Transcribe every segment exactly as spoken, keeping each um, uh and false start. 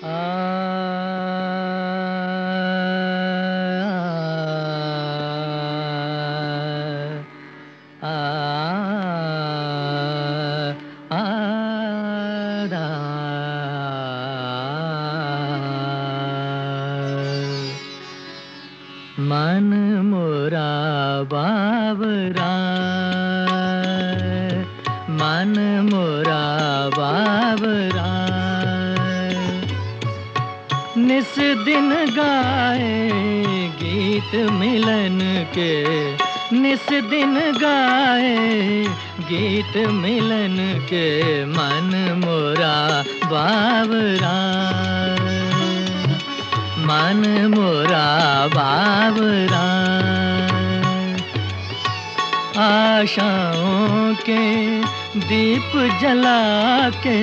आ आ आ रा मन मोरा बावरा, मन मोरा बावरा, निस दिन गाए गीत मिलन के, निस दिन गाए गीत मिलन के, मन मोरा बावरा, मन मोरा बावरा। आशाओं के दीप जला के,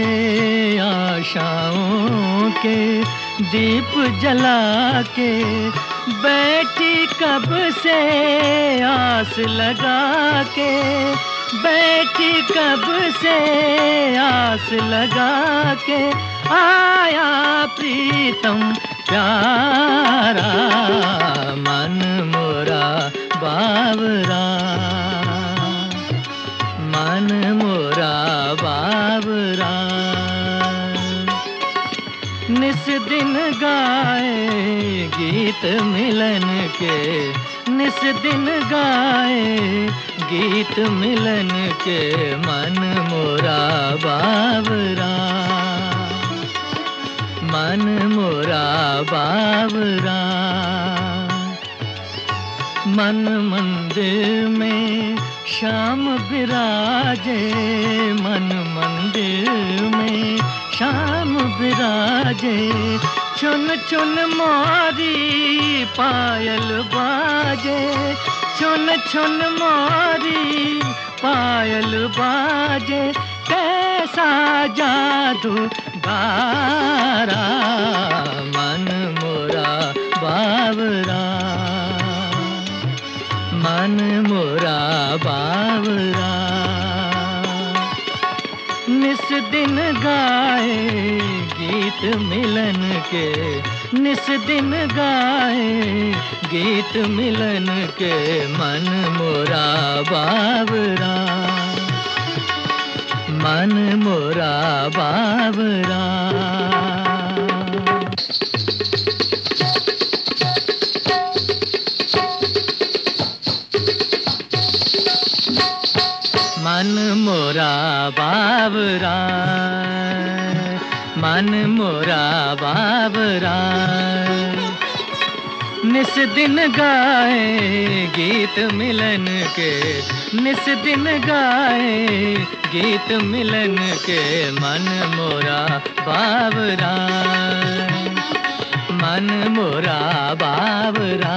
आशाओं के दीप जला के, बैठी कब से आस लगा के, बैठी कब से आस लगा के, आया प्रीतम प्यारा, मन मोरा बावरा, मन मोरा बावरा। निस दिन गाए गीत मिलन के, निस दिन गाए गीत मिलन के, मन मोरा बावरा, मन मोरा बावरा। मन मंदिर में श्याम विराजे, मन मंदिर में श्याम विराजे, चुन चुन मोरी पायल बाजे, चुन चुन मोरी पायल बाजे, कैसा जादू गारा, मन मोरा बावरा, मन मोरा बावरा। निस दिन गाए गीत मिलन के, निस दिन गाए गीत मिलन के, मन मोरा बावरा, मन मोरा बावरा। मन मोरा बावरा, मन मोरा बावरा। निस दिन गाए गीत मिलन के, निस दिन गाए गीत मिलन के, मन मोरा बावरा, मन मोरा बावरा।